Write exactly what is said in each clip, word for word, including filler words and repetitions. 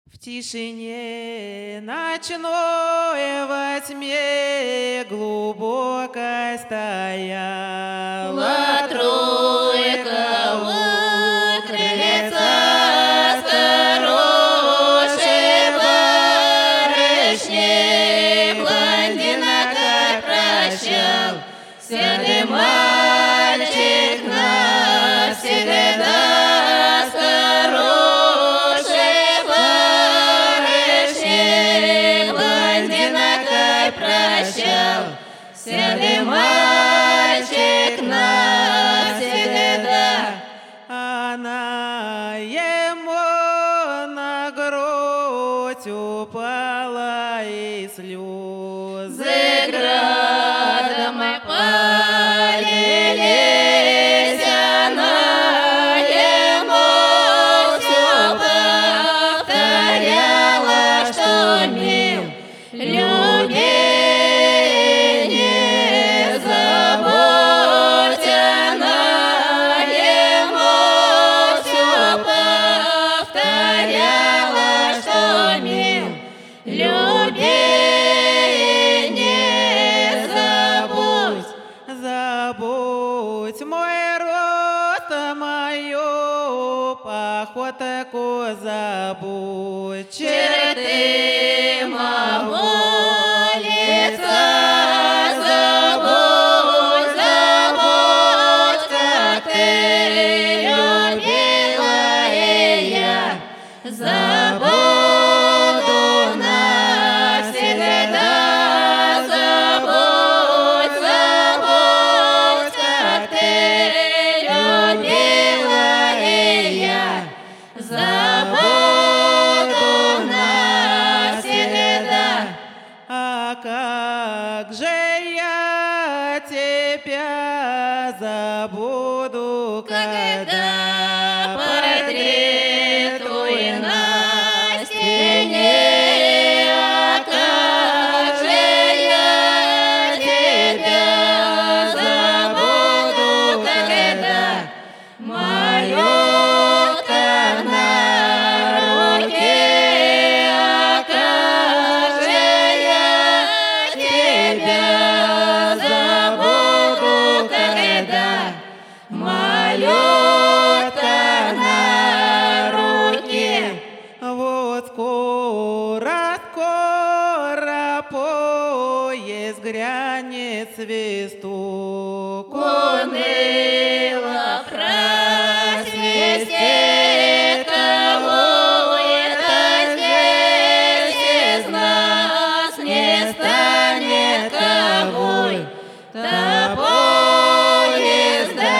В тишине ночной во тьме глубокой стояла тройка у крыльца хорошей барышни. Блондина как прощал серый мальчик навсегда. Серый мальчик навсегда. Она ему на грудь упала, и слезы градом полились. Она ему все повторяла, что мил, любил. Забудь мой рост, мою походку, забудь черты моего лица. Забудь, забудь, как ты любила, и я забуду навсегда. Забуду навсегда. А как же я тебя забуду, когда портретуй на стене? А как же я тебя забуду, когда мою малютка на руке? Вот скоро, скоро поезд грянет, свисток уныло просвистит. Кого это здесь из нас не станет тобой-то поезда?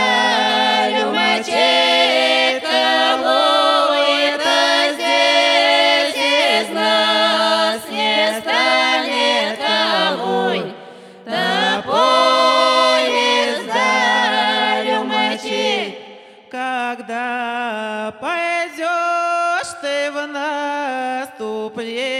Кого это здесь из нас не станет тобой-то поезда, рюмочек? Когда пойдешь ты в наступление,